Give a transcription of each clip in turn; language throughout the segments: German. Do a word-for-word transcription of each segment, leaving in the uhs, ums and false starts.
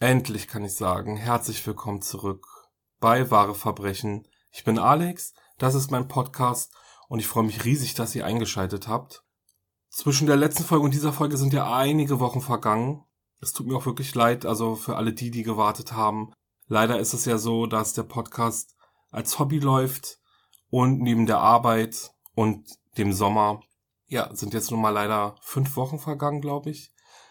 Endlich kann ich sagen, herzlich willkommen zurück bei Wahre Verbrechen. Ich bin Alex, das ist mein Podcast und ich freue mich riesig, dass ihr eingeschaltet habt. Zwischen der letzten Folge und dieser Folge sind ja einige Wochen vergangen. Es tut mir auch wirklich leid, also für alle die, die gewartet haben. Leider ist es ja so, dass der Podcast als Hobby läuft und neben der Arbeit und dem Sommer, ja, sind jetzt nun mal leider fünf Wochen vergangen, glaube ich.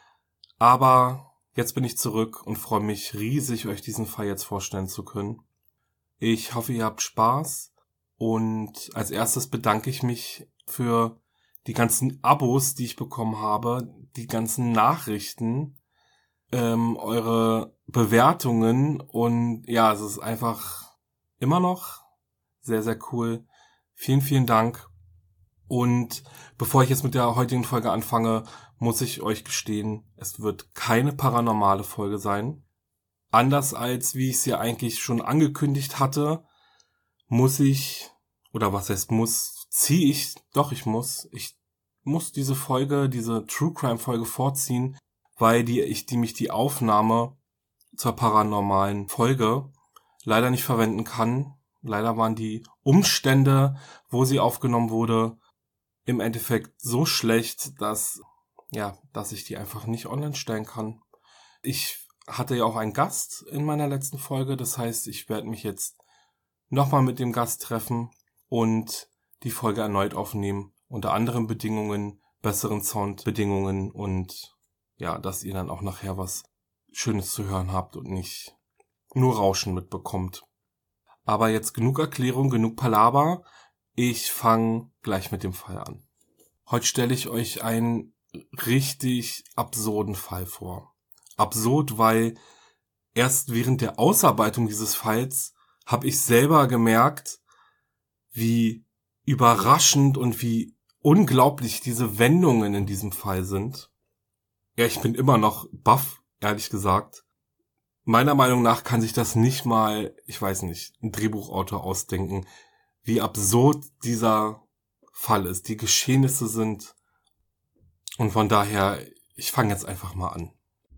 Aber jetzt bin ich zurück und freue mich riesig, euch diesen Fall jetzt vorstellen zu können. Ich hoffe, ihr habt Spaß und als erstes bedanke ich mich für die ganzen Abos, die ich bekommen habe, die ganzen Nachrichten, ähm, eure Bewertungen und ja, es ist einfach immer noch sehr, sehr cool. Vielen, vielen Dank. Und bevor ich jetzt mit der heutigen Folge anfange, muss ich euch gestehen, es wird keine paranormale Folge sein. Anders als wie ich es ja eigentlich schon angekündigt hatte, muss ich, oder was heißt muss, ziehe ich, doch ich muss, ich muss diese Folge, diese True Crime Folge vorziehen, weil die ich die mich die Aufnahme zur paranormalen Folge leider nicht verwenden kann. Leider waren die Umstände, wo sie aufgenommen wurde, im Endeffekt so schlecht, dass ja, dass ich die einfach nicht online stellen kann. Ich hatte ja auch einen Gast in meiner letzten Folge, das heißt, ich werde mich jetzt nochmal mit dem Gast treffen und die Folge erneut aufnehmen, unter anderen Bedingungen, besseren Soundbedingungen und ja, dass ihr dann auch nachher was Schönes zu hören habt und nicht nur Rauschen mitbekommt. Aber jetzt genug Erklärung, genug Palaver. Ich fange gleich mit dem Fall an. Heute stelle ich euch einen richtig absurden Fall vor. Absurd, weil erst während der Ausarbeitung dieses Falls habe ich selber gemerkt, wie überraschend und wie unglaublich diese Wendungen in diesem Fall sind. Ja, ich bin immer noch baff, ehrlich gesagt. Meiner Meinung nach kann sich das nicht mal, ich weiß nicht, ein Drehbuchautor ausdenken, wie absurd dieser Fall ist. Die Geschehnisse sind. Und von daher, ich fange jetzt einfach mal an.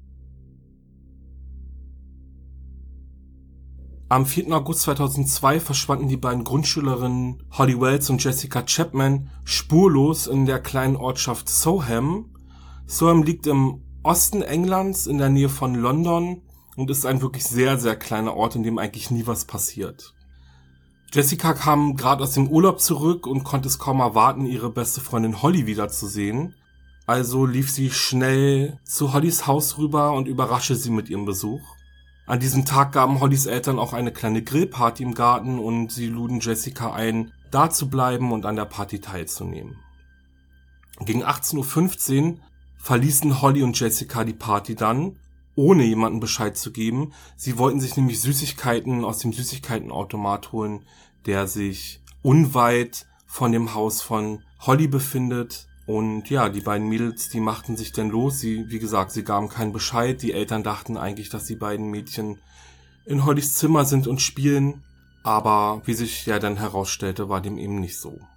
Am vierten August zweitausendzwei verschwanden die beiden Grundschülerinnen Holly Wells und Jessica Chapman spurlos in der kleinen Ortschaft Soham. Soham liegt im Osten Englands in der Nähe von London und ist ein wirklich sehr, sehr kleiner Ort, in dem eigentlich nie was passiert. Jessica kam gerade aus dem Urlaub zurück und konnte es kaum erwarten, ihre beste Freundin Holly wiederzusehen. Also lief sie schnell zu Hollys Haus rüber und überraschte sie mit ihrem Besuch. An diesem Tag gaben Hollys Eltern auch eine kleine Grillparty im Garten und sie luden Jessica ein, da zu bleiben und an der Party teilzunehmen. Gegen achtzehn Uhr fünfzehn verließen Holly und Jessica die Party dann, ohne jemandem Bescheid zu geben. Sie wollten sich nämlich Süßigkeiten aus dem Süßigkeitenautomat holen, der sich unweit von dem Haus von Holly befindet. Und ja, die beiden Mädels, die machten sich dann los. Sie, wie gesagt, sie gaben keinen Bescheid. Die Eltern dachten eigentlich, dass die beiden Mädchen in Hollys Zimmer sind und spielen. Aber wie sich ja dann herausstellte, war dem eben nicht so.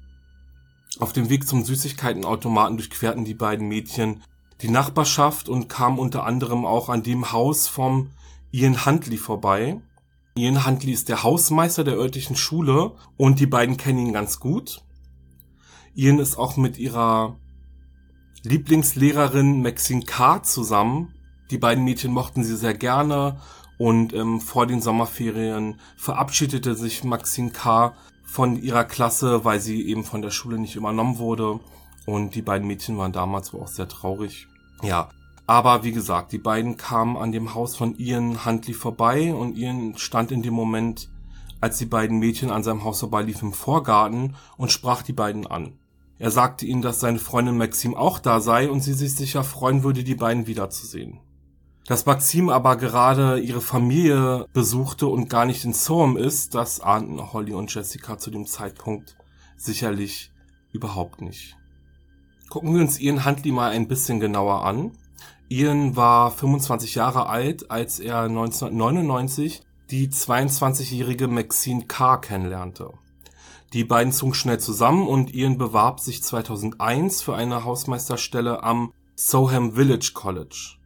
Auf dem Weg zum Süßigkeitenautomaten durchquerten die beiden Mädchen die Nachbarschaft und kamen unter anderem auch an dem Haus vom Ian Huntley vorbei. Ian Huntley ist der Hausmeister der örtlichen Schule und die beiden kennen ihn ganz gut. Ian ist auch mit ihrer Lieblingslehrerin Maxine Carr zusammen. Die beiden Mädchen mochten sie sehr gerne und ähm, vor den Sommerferien verabschiedete sich Maxine Carr von ihrer Klasse, weil sie eben von der Schule nicht übernommen wurde. Und die beiden Mädchen waren damals wohl auch sehr traurig. Ja, aber wie gesagt, die beiden kamen an dem Haus von Ian Huntley vorbei und Ian stand in dem Moment, als die beiden Mädchen an seinem Haus vorbeiliefen, im Vorgarten und sprach die beiden an. Er sagte ihnen, dass seine Freundin Maxine auch da sei und sie sich sicher freuen würde, die beiden wiederzusehen. Dass Maxine aber gerade ihre Familie besuchte und gar nicht in Soham ist, das ahnten Holly und Jessica zu dem Zeitpunkt sicherlich überhaupt nicht. Gucken wir uns Ian Huntley mal ein bisschen genauer an. Ian war fünfundzwanzig Jahre alt, als er neunzehnhundertneunundneunzig die zweiundzwanzigjährige Maxine Carr kennenlernte. Die beiden zogen schnell zusammen und Ian bewarb sich zweitausendeins für eine Hausmeisterstelle am Soham Village College.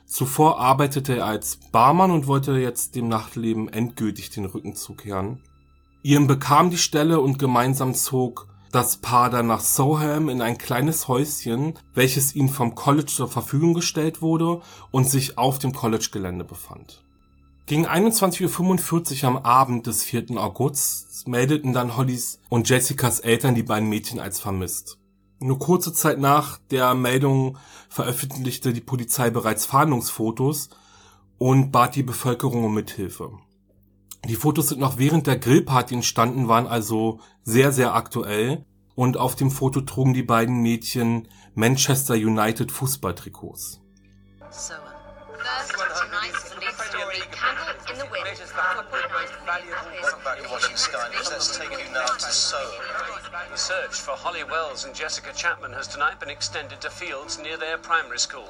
Zuvor arbeitete er als Barmann und wollte jetzt dem Nachtleben endgültig den Rücken zukehren. Ian bekam die Stelle und gemeinsam zog das Paar dann nach Soham in ein kleines Häuschen, welches ihnen vom College zur Verfügung gestellt wurde und sich auf dem College-Gelände befand. Gegen einundzwanzig Uhr fünfundvierzig am Abend des vierten August meldeten dann Hollys und Jessicas Eltern die beiden Mädchen als vermisst. Nur kurze Zeit nach der Meldung veröffentlichte die Polizei bereits Fahndungsfotos und bat die Bevölkerung um Mithilfe. Die Fotos sind noch während der Grillparty entstanden, waren also sehr, sehr aktuell, und auf dem Foto trugen die beiden Mädchen Manchester United Fußballtrikots. So, first tonight's lead story, Candle in the Wind. Watching Sky News, let's take you now to Soham. The search for Holly Wells and Jessica Chapman has tonight been extended to fields near their primary school.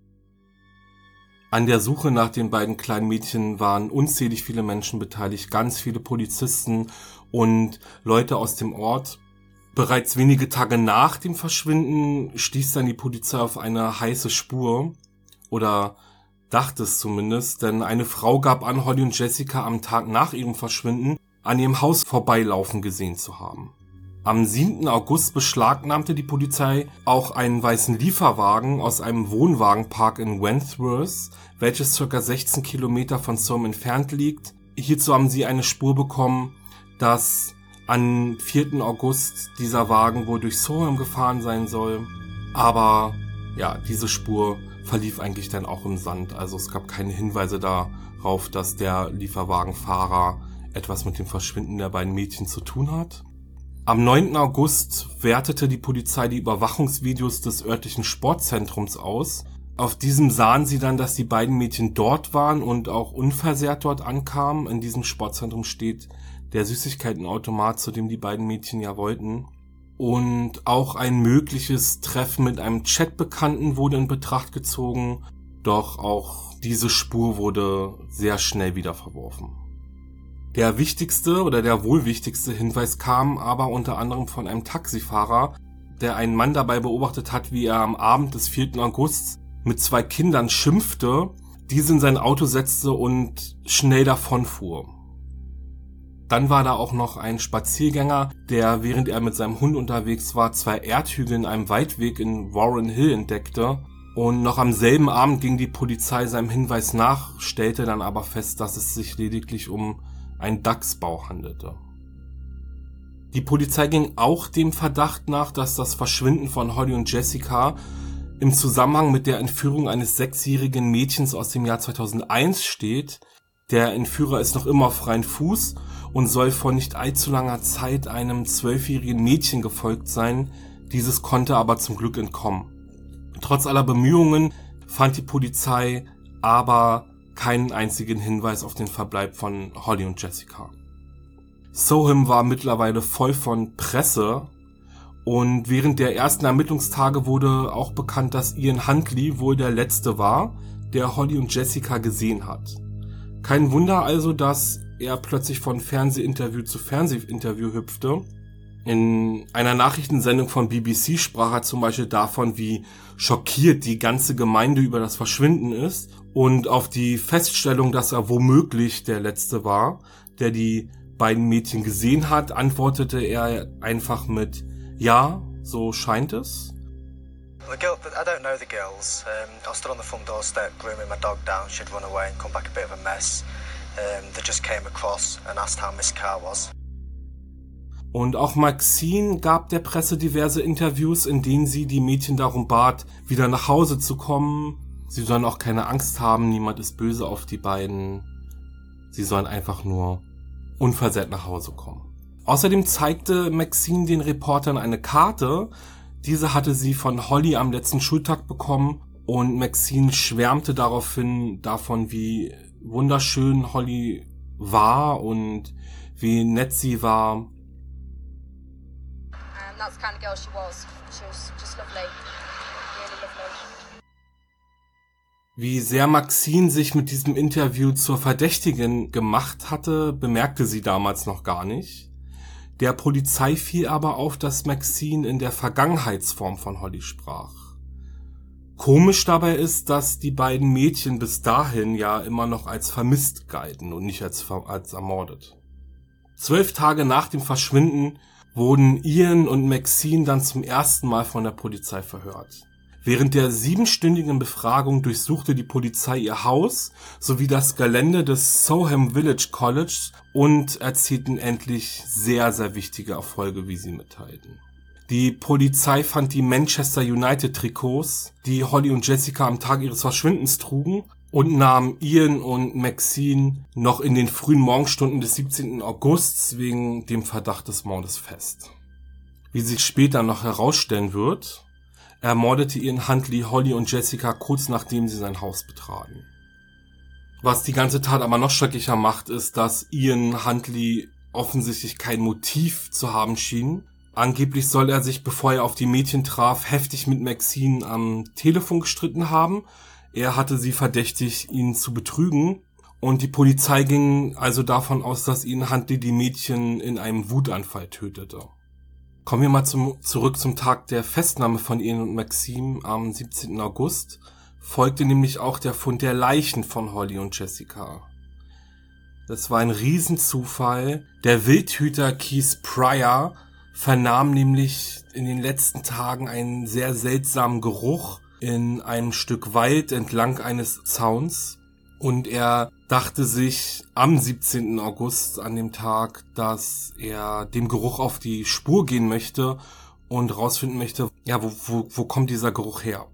An der Suche nach den beiden kleinen Mädchen waren unzählig viele Menschen beteiligt, ganz viele Polizisten und Leute aus dem Ort. Bereits wenige Tage nach dem Verschwinden stieß dann die Polizei auf eine heiße Spur, oder dachte es zumindest, denn eine Frau gab an, Holly und Jessica am Tag nach ihrem Verschwinden an ihrem Haus vorbeilaufen gesehen zu haben. Am siebten August beschlagnahmte die Polizei auch einen weißen Lieferwagen aus einem Wohnwagenpark in Wentworth, welches ca. sechzehn Kilometer von Soham entfernt liegt. Hierzu haben sie eine Spur bekommen, dass am vierten August dieser Wagen wohl durch Soham gefahren sein soll. Aber ja, diese Spur verlief eigentlich dann auch im Sand. Also es gab keine Hinweise darauf, dass der Lieferwagenfahrer etwas mit dem Verschwinden der beiden Mädchen zu tun hat. Am neunten August wertete die Polizei die Überwachungsvideos des örtlichen Sportzentrums aus. Auf diesem sahen sie dann, dass die beiden Mädchen dort waren und auch unversehrt dort ankamen. In diesem Sportzentrum steht der Süßigkeitenautomat, zu dem die beiden Mädchen ja wollten. Und auch ein mögliches Treffen mit einem Chatbekannten wurde in Betracht gezogen. Doch auch diese Spur wurde sehr schnell wieder verworfen. Der wichtigste oder der wohl wichtigste Hinweis kam aber unter anderem von einem Taxifahrer, der einen Mann dabei beobachtet hat, wie er am Abend des vierten August mit zwei Kindern schimpfte, diese in sein Auto setzte und schnell davonfuhr. Dann war da auch noch ein Spaziergänger, der, während er mit seinem Hund unterwegs war, zwei Erdhügel in einem Waldweg in Warren Hill entdeckte. Und noch am selben Abend ging die Polizei seinem Hinweis nach, stellte dann aber fest, dass es sich lediglich um ein Dachsbau handelte. Die Polizei ging auch dem Verdacht nach, dass das Verschwinden von Holly und Jessica im Zusammenhang mit der Entführung eines sechsjährigen Mädchens aus dem Jahr zweitausendeins steht. Der Entführer ist noch immer auf freien Fuß und soll vor nicht allzu langer Zeit einem zwölfjährigen Mädchen gefolgt sein. Dieses konnte aber zum Glück entkommen. Trotz aller Bemühungen fand die Polizei aber keinen einzigen Hinweis auf den Verbleib von Holly und Jessica. Soham war mittlerweile voll von Presse und während der ersten Ermittlungstage wurde auch bekannt, dass Ian Huntley wohl der Letzte war, der Holly und Jessica gesehen hat. Kein Wunder also, dass er plötzlich von Fernsehinterview zu Fernsehinterview hüpfte. In einer Nachrichtensendung von B B C sprach er zum Beispiel davon, wie schockiert die ganze Gemeinde über das Verschwinden ist. Und auf die Feststellung, dass er womöglich der Letzte war, der die beiden Mädchen gesehen hat, antwortete er einfach mit ja, so scheint es. The girl, I don't know the girls. Um, I stood on the front doorstep, grooming my dog down. She'd run away and come back a bit of a mess. Um, they just came across and asked how Miss Carr was. Und auch Maxine gab der Presse diverse Interviews, in denen sie die Mädchen darum bat, wieder nach Hause zu kommen. Sie sollen auch keine Angst haben, niemand ist böse auf die beiden. Sie sollen einfach nur unversehrt nach Hause kommen. Außerdem zeigte Maxine den Reportern eine Karte. Diese hatte sie von Holly am letzten Schultag bekommen und Maxine schwärmte daraufhin davon, wie wunderschön Holly war und wie nett sie war. Um, that's the kind of girl she was. She was just lovely. Really lovely. Wie sehr Maxine sich mit diesem Interview zur Verdächtigen gemacht hatte, bemerkte sie damals noch gar nicht. Der Polizei fiel aber auf, dass Maxine in der Vergangenheitsform von Holly sprach. Komisch dabei ist, dass die beiden Mädchen bis dahin ja immer noch als vermisst galten und nicht als, als ermordet. Zwölf Tage nach dem Verschwinden wurden Ian und Maxine dann zum ersten Mal von der Polizei verhört. Während der siebenstündigen Befragung durchsuchte die Polizei ihr Haus sowie das Gelände des Soham Village College und erzielten endlich sehr, sehr wichtige Erfolge, wie sie mitteilten. Die Polizei fand die Manchester United Trikots, die Holly und Jessica am Tag ihres Verschwindens trugen, und nahm Ian und Maxine noch in den frühen Morgenstunden des siebzehnten August wegen dem Verdacht des Mordes fest. Wie sich später noch herausstellen wird, ermordete Ian Huntley Holly und Jessica kurz nachdem sie sein Haus betraten. Was die ganze Tat aber noch schrecklicher macht, ist, dass Ian Huntley offensichtlich kein Motiv zu haben schien. Angeblich soll er sich, bevor er auf die Mädchen traf, heftig mit Maxine am Telefon gestritten haben. Er hatte sie verdächtigt, ihn zu betrügen. Und die Polizei ging also davon aus, dass Ian Huntley die Mädchen in einem Wutanfall tötete. Kommen wir mal zum, zurück zum Tag der Festnahme von Ian und Maxine am siebzehnten August. Folgte nämlich auch der Fund der Leichen von Holly und Jessica. Das war ein Riesenzufall. Der Wildhüter Keith Pryor vernahm nämlich in den letzten Tagen einen sehr seltsamen Geruch in einem Stück Wald entlang eines Zauns. Und er dachte sich am siebzehnten August an dem Tag, dass er dem Geruch auf die Spur gehen möchte und rausfinden möchte, ja, wo, wo, wo kommt dieser Geruch her?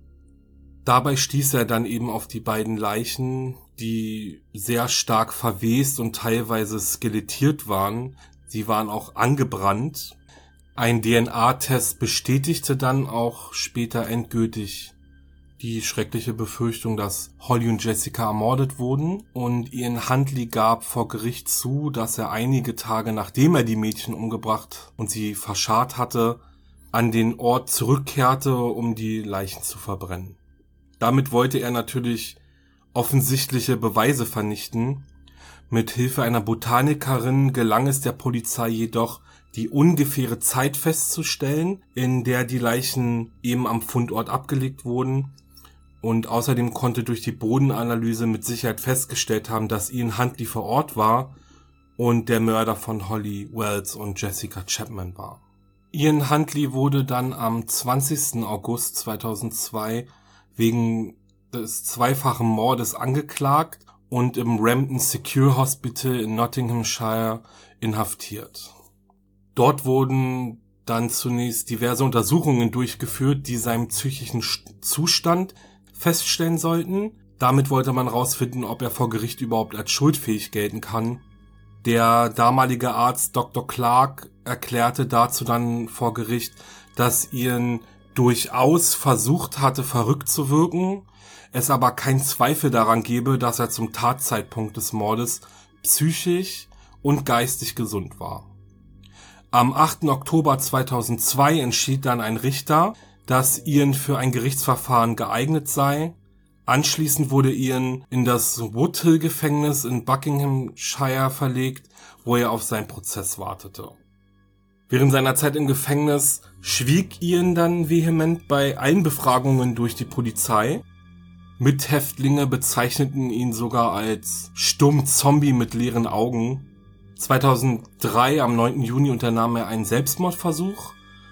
Dabei stieß er dann eben auf die beiden Leichen, die sehr stark verwest und teilweise skelettiert waren. Sie waren auch angebrannt. Ein D N A-Test bestätigte dann auch später endgültig die schreckliche Befürchtung, dass Holly und Jessica ermordet wurden, und Ian Huntley gab vor Gericht zu, dass er einige Tage nachdem er die Mädchen umgebracht und sie verscharrt hatte, an den Ort zurückkehrte, um die Leichen zu verbrennen. Damit wollte er natürlich offensichtliche Beweise vernichten. Mit Hilfe einer Botanikerin gelang es der Polizei jedoch, die ungefähre Zeit festzustellen, in der die Leichen eben am Fundort abgelegt wurden. Und außerdem konnte durch die Bodenanalyse mit Sicherheit festgestellt haben, dass Ian Huntley vor Ort war und der Mörder von Holly Wells und Jessica Chapman war. Ian Huntley wurde dann am zwanzigsten August zweitausendzwei wegen des zweifachen Mordes angeklagt und im Rampton Secure Hospital in Nottinghamshire inhaftiert. Dort wurden dann zunächst diverse Untersuchungen durchgeführt, die seinen psychischen Zustand feststellen sollten. Damit wollte man herausfinden, ob er vor Gericht überhaupt als schuldfähig gelten kann. Der damalige Arzt Doktor Clark erklärte dazu dann vor Gericht, dass Ian durchaus versucht hatte, verrückt zu wirken, es aber keinen Zweifel daran gebe, dass er zum Tatzeitpunkt des Mordes psychisch und geistig gesund war. Am achten Oktober zweitausendzwei entschied dann ein Richter, dass Ian für ein Gerichtsverfahren geeignet sei. Anschließend wurde Ian in das Woodhill-Gefängnis in Buckinghamshire verlegt, wo er auf seinen Prozess wartete. Während seiner Zeit im Gefängnis schwieg Ian dann vehement bei allen Befragungen durch die Polizei. Mithäftlinge bezeichneten ihn sogar als stumm Zombie mit leeren Augen. zweitausenddrei, am neunten Juni, unternahm er einen Selbstmordversuch,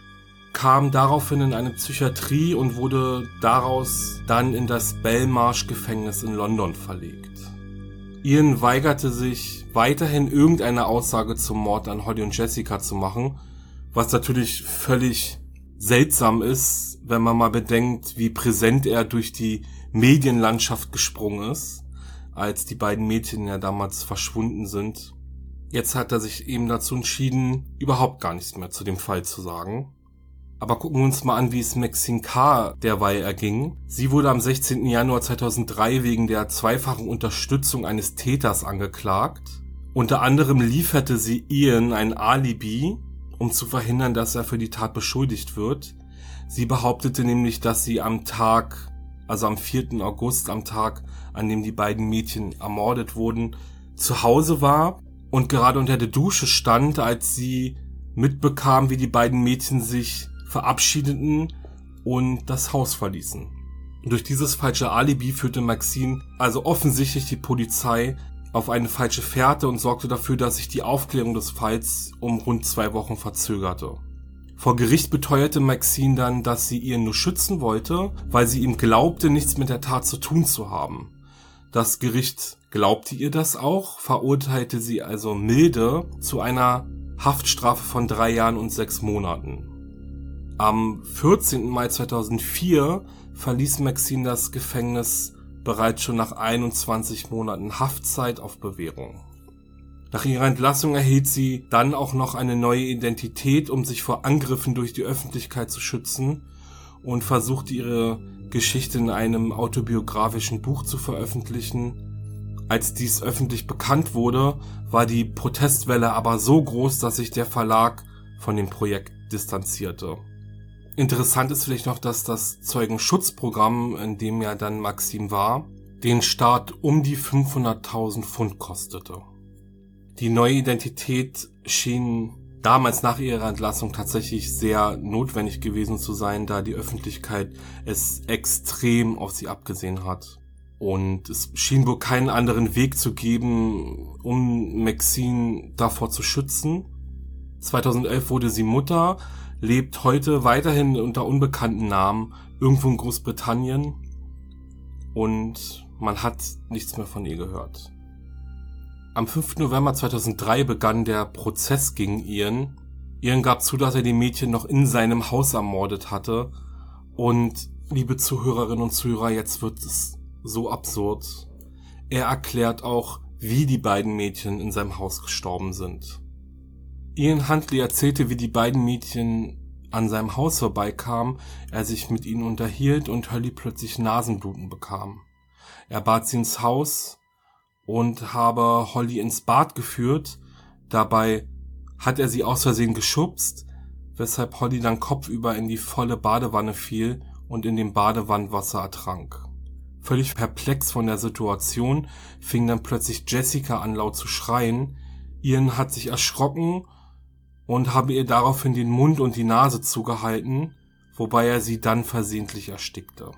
kam daraufhin in eine Psychiatrie und wurde daraus dann in das Belmarsh-Gefängnis in London verlegt. Ian weigerte sich weiterhin irgendeine Aussage zum Mord an Holly und Jessica zu machen, was natürlich völlig seltsam ist, wenn man mal bedenkt, wie präsent er durch die Medienlandschaft gesprungen ist, als die beiden Mädchen ja damals verschwunden sind. Jetzt hat er sich eben dazu entschieden, überhaupt gar nichts mehr zu dem Fall zu sagen. Aber gucken wir uns mal an, wie es Maxine Carr derweil erging. Sie wurde am sechzehnten Januar zweitausenddrei wegen der zweifachen Unterstützung eines Täters angeklagt. Unter anderem lieferte sie Ian ein Alibi, um zu verhindern, dass er für die Tat beschuldigt wird. Sie behauptete nämlich, dass sie am Tag, also am vierten August, am Tag, an dem die beiden Mädchen ermordet wurden, zu Hause war und gerade unter der Dusche stand, als sie mitbekam, wie die beiden Mädchen sich verabschiedeten und das Haus verließen. Durch dieses falsche Alibi führte Maxine also offensichtlich die Polizei auf eine falsche Fährte und sorgte dafür, dass sich die Aufklärung des Falls um rund zwei Wochen verzögerte. Vor Gericht beteuerte Maxine dann, dass sie Ian nur schützen wollte, weil sie ihm glaubte, nichts mit der Tat zu tun zu haben. Das Gericht glaubte ihr das auch, verurteilte sie also milde zu einer Haftstrafe von drei Jahren und sechs Monaten. Am vierzehnten Mai zweitausendvier verließ Maxine das Gefängnis bereits schon nach einundzwanzig Monaten Haftzeit auf Bewährung. Nach ihrer Entlassung erhielt sie dann auch noch eine neue Identität, um sich vor Angriffen durch die Öffentlichkeit zu schützen, und versuchte ihre Geschichte in einem autobiografischen Buch zu veröffentlichen. Als dies öffentlich bekannt wurde, war die Protestwelle aber so groß, dass sich der Verlag von dem Projekt distanzierte. Interessant ist vielleicht noch, dass das Zeugenschutzprogramm, in dem ja dann Maxine war, den Staat um die fünfhunderttausend Pfund kostete. Die neue Identität schien damals nach ihrer Entlassung tatsächlich sehr notwendig gewesen zu sein, da die Öffentlichkeit es extrem auf sie abgesehen hat. Und es schien wohl keinen anderen Weg zu geben, um Maxine davor zu schützen. zweitausendelf wurde sie Mutter, lebt heute weiterhin unter unbekannten Namen irgendwo in Großbritannien und man hat nichts mehr von ihr gehört. Am fünften November zweitausenddrei begann der Prozess gegen Ian. Ian gab zu, dass er die Mädchen noch in seinem Haus ermordet hatte. Und, liebe Zuhörerinnen und Zuhörer, jetzt wird es so absurd. Er erklärt auch, wie die beiden Mädchen in seinem Haus gestorben sind. Ian Huntley erzählte, wie die beiden Mädchen an seinem Haus vorbeikamen, er sich mit ihnen unterhielt und Holly plötzlich Nasenbluten bekam. Er bat sie ins Haus und habe Holly ins Bad geführt. Dabei hat er sie aus Versehen geschubst, weshalb Holly dann kopfüber in die volle Badewanne fiel und in dem Badewannenwasser ertrank. Völlig perplex von der Situation fing dann plötzlich Jessica an, laut zu schreien. Ian hat sich erschrocken und habe ihr daraufhin den Mund und die Nase zugehalten, wobei er sie dann versehentlich erstickte.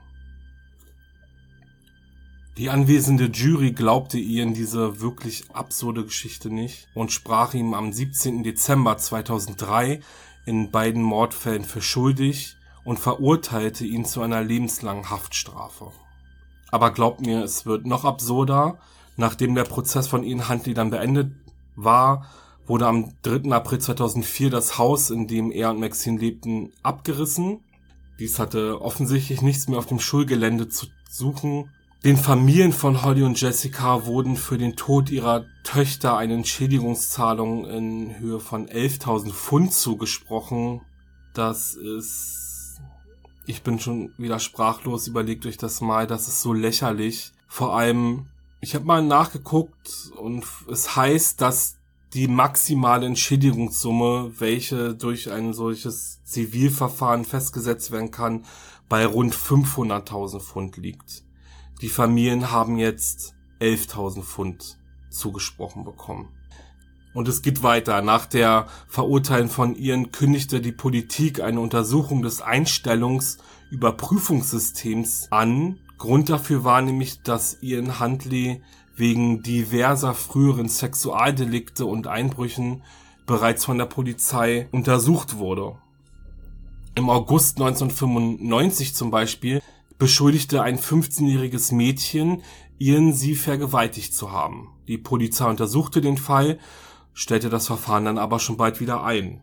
Die anwesende Jury glaubte Ian diese wirklich absurde Geschichte nicht und sprach ihm am siebzehnten Dezember zweitausenddrei in beiden Mordfällen für schuldig und verurteilte ihn zu einer lebenslangen Haftstrafe. Aber glaubt mir, es wird noch absurder. Nachdem der Prozess von Ian Huntley dann beendet war, wurde am dritten April zweitausendvier das Haus, in dem er und Maxine lebten, abgerissen. Dies hatte offensichtlich nichts mehr auf dem Schulgelände zu suchen. Den Familien von Holly und Jessica wurden für den Tod ihrer Töchter eine Entschädigungszahlung in Höhe von elftausend Pfund zugesprochen. Das ist... Ich bin schon wieder sprachlos, überlegt euch das mal, das ist so lächerlich. Vor allem, ich habe mal nachgeguckt und es heißt, dass die maximale Entschädigungssumme, welche durch ein solches Zivilverfahren festgesetzt werden kann, bei rund fünfhunderttausend Pfund liegt. Die Familien haben jetzt elftausend Pfund zugesprochen bekommen. Und es geht weiter. Nach der Verurteilung von Ian kündigte die Politik eine Untersuchung des Einstellungsüberprüfungssystems an. Grund dafür war nämlich, dass Ian Huntley wegen diverser früheren Sexualdelikte und Einbrüchen bereits von der Polizei untersucht wurde. Im August neunzehnhundertfünfundneunzig zum Beispiel beschuldigte ein fünfzehnjähriges Mädchen, Ian sie vergewaltigt zu haben. Die Polizei untersuchte den Fall, stellte das Verfahren dann aber schon bald wieder ein.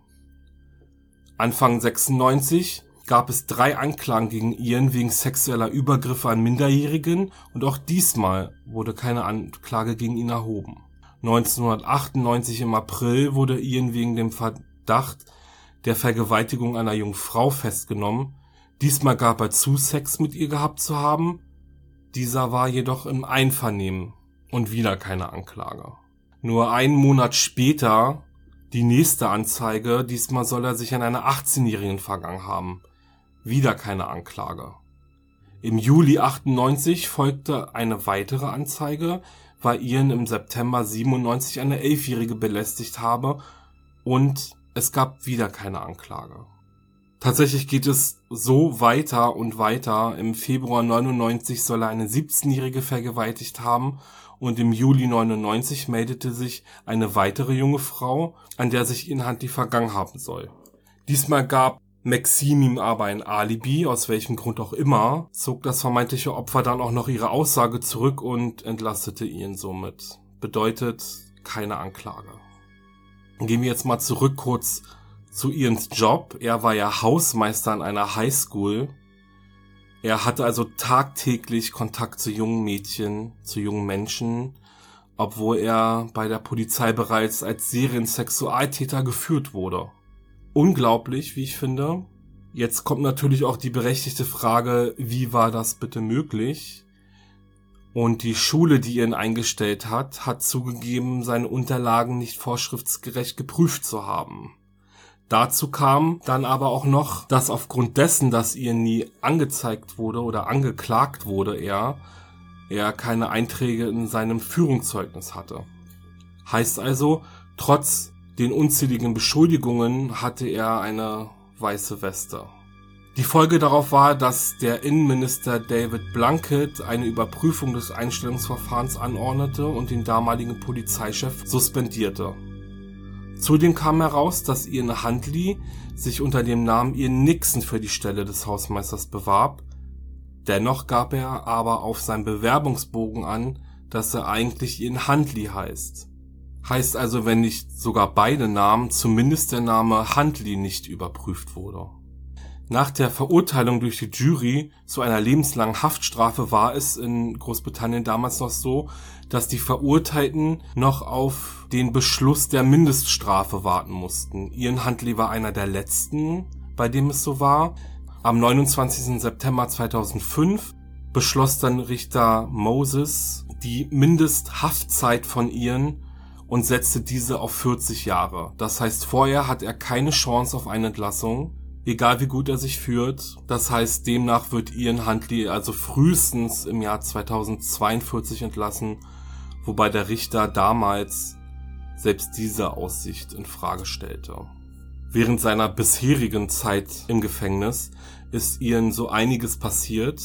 Anfang sechsundneunzig gab es drei Anklagen gegen Ian wegen sexueller Übergriffe an Minderjährigen und auch diesmal wurde keine Anklage gegen ihn erhoben. neunzehnhundertachtundneunzig im April wurde Ian wegen dem Verdacht der Vergewaltigung einer jungen Frau festgenommen. Diesmal gab er zu, Sex mit ihr gehabt zu haben. Dieser war jedoch im Einvernehmen und wieder keine Anklage. Nur einen Monat später die nächste Anzeige, diesmal soll er sich an einer achtzehnjährigen vergangen haben. Wieder keine Anklage. Im Juli achtundneunzig folgte eine weitere Anzeige, weil Ian im September siebenundneunzig eine elfjährige belästigt habe und es gab wieder keine Anklage. Tatsächlich geht es so weiter und weiter. Im Februar neunundneunzig soll er eine siebzehnjährige vergewaltigt haben und im Juli neunundneunzig meldete sich eine weitere junge Frau, an der sich Ian Huntley vergangen haben soll. Diesmal gab Maxim ihm aber ein Alibi, aus welchem Grund auch immer, zog das vermeintliche Opfer dann auch noch ihre Aussage zurück und entlastete ihn somit. Bedeutet keine Anklage. Gehen wir jetzt mal zurück kurz zu Ians Job. Er war ja Hausmeister an einer Highschool. Er hatte also tagtäglich Kontakt zu jungen Mädchen, zu jungen Menschen, obwohl er bei der Polizei bereits als Seriensexualtäter geführt wurde. Unglaublich, wie ich finde. Jetzt kommt natürlich auch die berechtigte Frage, wie war das bitte möglich? Und die Schule, die ihn eingestellt hat, hat zugegeben, seine Unterlagen nicht vorschriftsgerecht geprüft zu haben. Dazu kam dann aber auch noch, dass aufgrund dessen, dass Ian nie angezeigt wurde oder angeklagt wurde, er, er keine Einträge in seinem Führungszeugnis hatte. Heißt also, trotz den unzähligen Beschuldigungen hatte er eine weiße Weste. Die Folge darauf war, dass der Innenminister David Blunkett eine Überprüfung des Einstellungsverfahrens anordnete und den damaligen Polizeichef suspendierte. Zudem kam heraus, dass Ian Huntley sich unter dem Namen Ian Nixon für die Stelle des Hausmeisters bewarb. Dennoch gab er aber auf seinem Bewerbungsbogen an, dass er eigentlich Ian Huntley heißt. Heißt also, wenn nicht sogar beide Namen, zumindest der Name Huntley nicht überprüft wurde. Nach der Verurteilung durch die Jury zu einer lebenslangen Haftstrafe war es in Großbritannien damals noch so, dass die Verurteilten noch auf den Beschluss der Mindeststrafe warten mussten. Ian Huntley war einer der letzten, bei dem es so war. Am neunundzwanzigsten September zweitausendfünf beschloss dann Richter Moses die Mindesthaftzeit von Ian und setzte diese auf vierzig Jahre. Das heißt, vorher hat er keine Chance auf eine Entlassung, egal wie gut er sich führt. Das heißt, demnach wird Ian Huntley also frühestens im Jahr zweitausendzweiundvierzig entlassen, wobei der Richter damals selbst diese Aussicht in Frage stellte. Während seiner bisherigen Zeit im Gefängnis ist Ian so einiges passiert.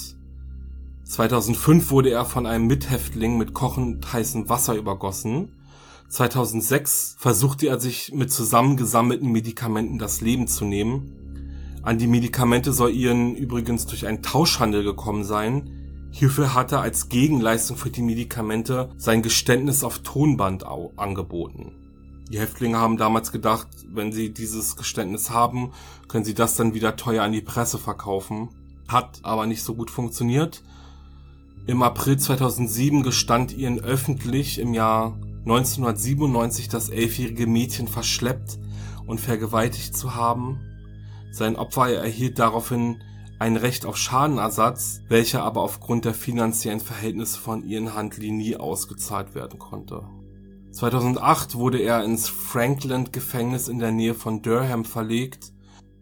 zweitausendfünf wurde er von einem Mithäftling mit kochend heißem Wasser übergossen. zweitausendsechs versuchte er sich mit zusammengesammelten Medikamenten das Leben zu nehmen. An die Medikamente soll Ian übrigens durch einen Tauschhandel gekommen sein. Hierfür hat er als Gegenleistung für die Medikamente sein Geständnis auf Tonband angeboten. Die Häftlinge haben damals gedacht, wenn sie dieses Geständnis haben, können sie das dann wieder teuer an die Presse verkaufen. Hat aber nicht so gut funktioniert. Im April zweitausendsieben gestand Ian öffentlich, im Jahr neunzehnhundertsiebenundneunzig das elfjährige Mädchen verschleppt und vergewaltigt zu haben. Sein Opfer erhielt daraufhin ein Recht auf Schadenersatz, welcher aber aufgrund der finanziellen Verhältnisse von Ian Huntley nie ausgezahlt werden konnte. zweitausendacht wurde er ins Frankland-Gefängnis in der Nähe von Durham verlegt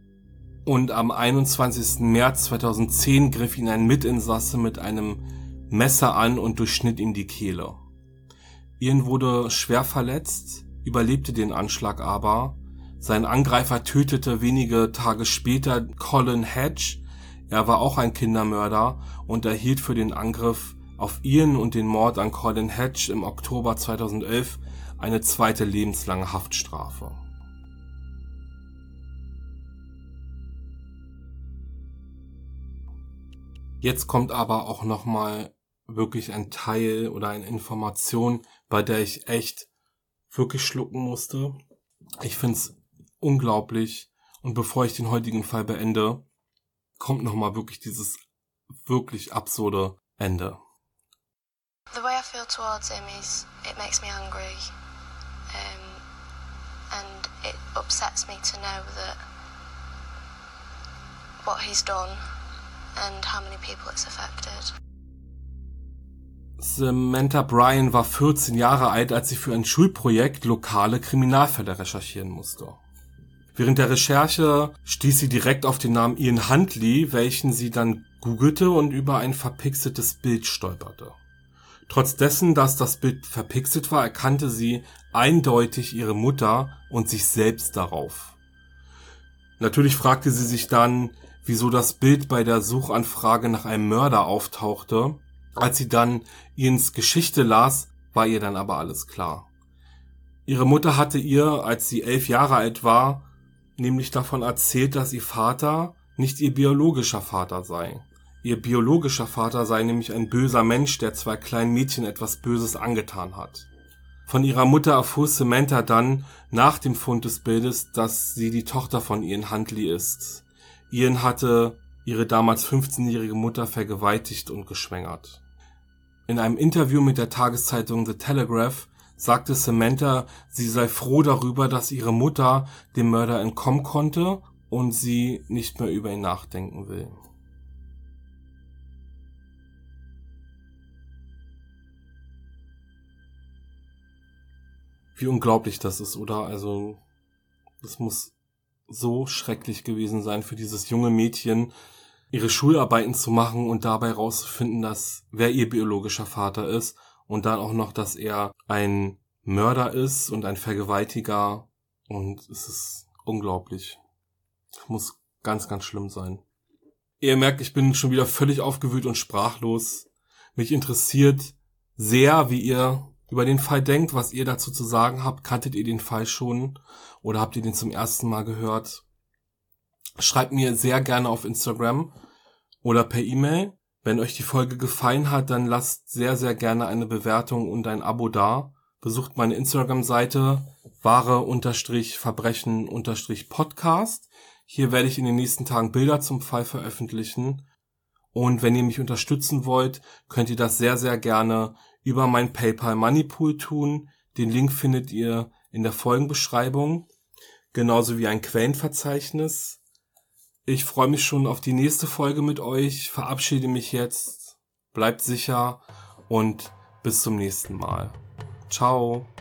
und am einundzwanzigsten März zweitausendzehn griff ihn ein Mitinsasse mit einem Messer an und durchschnitt ihm die Kehle. Ian wurde schwer verletzt, überlebte den Anschlag aber. Sein Angreifer tötete wenige Tage später Colin Hedge. Er war auch ein Kindermörder und erhielt für den Angriff auf Ian und den Mord an Colin Hedge im Oktober zweitausendelf eine zweite lebenslange Haftstrafe. Jetzt kommt aber auch nochmal wirklich ein Teil oder eine Information, bei der ich echt wirklich schlucken musste. Ich find's unglaublich. Und bevor ich den heutigen Fall beende, kommt nochmal wirklich dieses wirklich absurde Ende. The way I feel towards him is, it makes me angry, um, and it upsets me to know that what he's done and how many people it's affected. Samantha Bryan war vierzehn Jahre alt, als sie für ein Schulprojekt lokale Kriminalfälle recherchieren musste. Während der Recherche stieß sie direkt auf den Namen Ian Huntley, welchen sie dann googelte und über ein verpixeltes Bild stolperte. Trotz dessen, dass das Bild verpixelt war, erkannte sie eindeutig ihre Mutter und sich selbst darauf. Natürlich fragte sie sich dann, wieso das Bild bei der Suchanfrage nach einem Mörder auftauchte. Als sie dann Ians Geschichte las, war ihr dann aber alles klar. Ihre Mutter hatte ihr, als sie elf Jahre alt war, nämlich davon erzählt, dass ihr Vater nicht ihr biologischer Vater sei. Ihr biologischer Vater sei nämlich ein böser Mensch, der zwei kleinen Mädchen etwas Böses angetan hat. Von ihrer Mutter erfuhr Samantha dann nach dem Fund des Bildes, dass sie die Tochter von Ian Huntley ist. Ian hatte ihre damals fünfzehnjährige Mutter vergewaltigt und geschwängert. In einem Interview mit der Tageszeitung The Telegraph sagte Samantha, sie sei froh darüber, dass ihre Mutter dem Mörder entkommen konnte und sie nicht mehr über ihn nachdenken will. Wie unglaublich das ist, oder? Also, das muss so schrecklich gewesen sein für dieses junge Mädchen, ihre Schularbeiten zu machen und dabei rauszufinden, dass wer ihr biologischer Vater ist und dann auch noch, dass er ein Mörder ist und ein Vergewaltiger, und es ist unglaublich. Muss ganz, ganz schlimm sein. Ihr merkt, ich bin schon wieder völlig aufgewühlt und sprachlos. Mich interessiert sehr, wie ihr über den Fall denkt, was ihr dazu zu sagen habt. Kanntet ihr den Fall schon oder habt ihr den zum ersten Mal gehört? Schreibt mir sehr gerne auf Instagram oder per E-Mail. Wenn euch die Folge gefallen hat, dann lasst sehr, sehr gerne eine Bewertung und ein Abo da. Besucht meine Instagram-Seite wahre-verbrechen-podcast. Hier werde ich in den nächsten Tagen Bilder zum Fall veröffentlichen. Und wenn ihr mich unterstützen wollt, könnt ihr das sehr, sehr gerne über mein PayPal Moneypool tun. Den Link findet ihr in der Folgenbeschreibung, genauso wie ein Quellenverzeichnis. Ich freue mich schon auf die nächste Folge mit euch, verabschiede mich jetzt, bleibt sicher und bis zum nächsten Mal. Ciao.